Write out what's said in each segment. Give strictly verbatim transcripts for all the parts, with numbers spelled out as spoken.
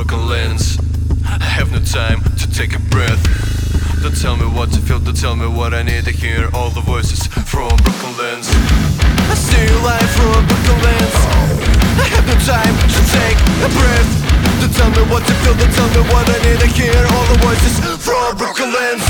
broken lens. I have no time to take a breath. Don't tell me what to feel, don't tell me what I need to hear. All the voices from broken lens. I stay alive from a broken lens. I have no time to take a breath. Don't tell me what to feel, don't tell me what I need to hear. All the voices from broken lens.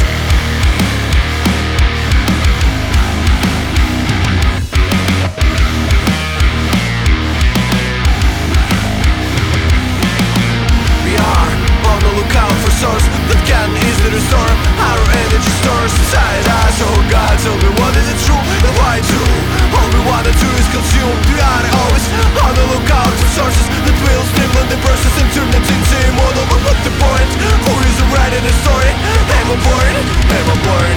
Lookout for source that can easily restore our energy stores inside us. Oh God, tell me what is it true and why do all we wanna do is consume. We are always on the lookout for sources that will stimulate the process and turn it into a model. But what's the point? Who is writing the story? Am I born? Am I born?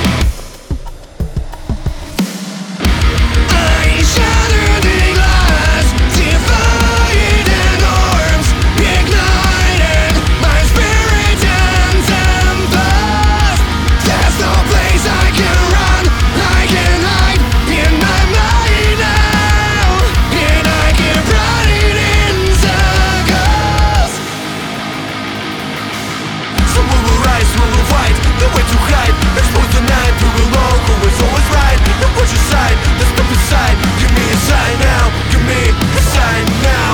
I shattered the glass, defying the norms, ignited my spirit and tempest. There's no place I can run, I can hide in my mind now, and I keep running in circles. So we will rise, we will fight, no way to hide. Expose the night, we will know who is always right. Don't push aside, let's step aside. Give me a sign now, give me a sign now.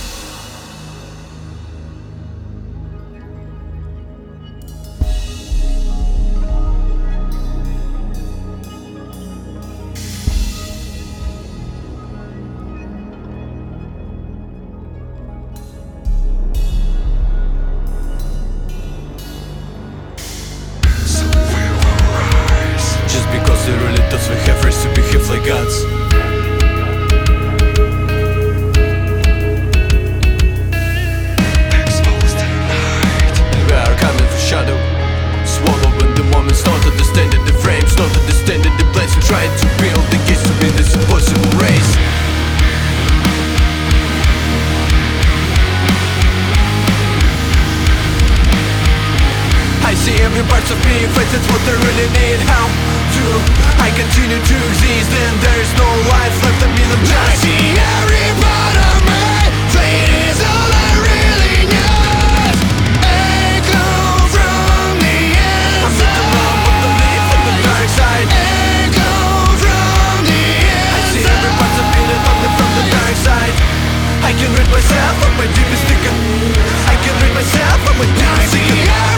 Just because they really thought we have raised to behave like gods. We are coming for shadow, swallowing the moments, not understanding the frames, not understanding the plans. We're trying to build the gates to be this impossible race. I see every part of me, if that's what I really need. How do I continue to exist? And there's no life left in me. I see every part of me, fate is all I really need. Echo from the inside, I'm not alone but the leaf from the dark side. Echo from the inside, I see every part of me that only from the dark side. I can read myself from my deepest secret. I can read myself from my deepest secret.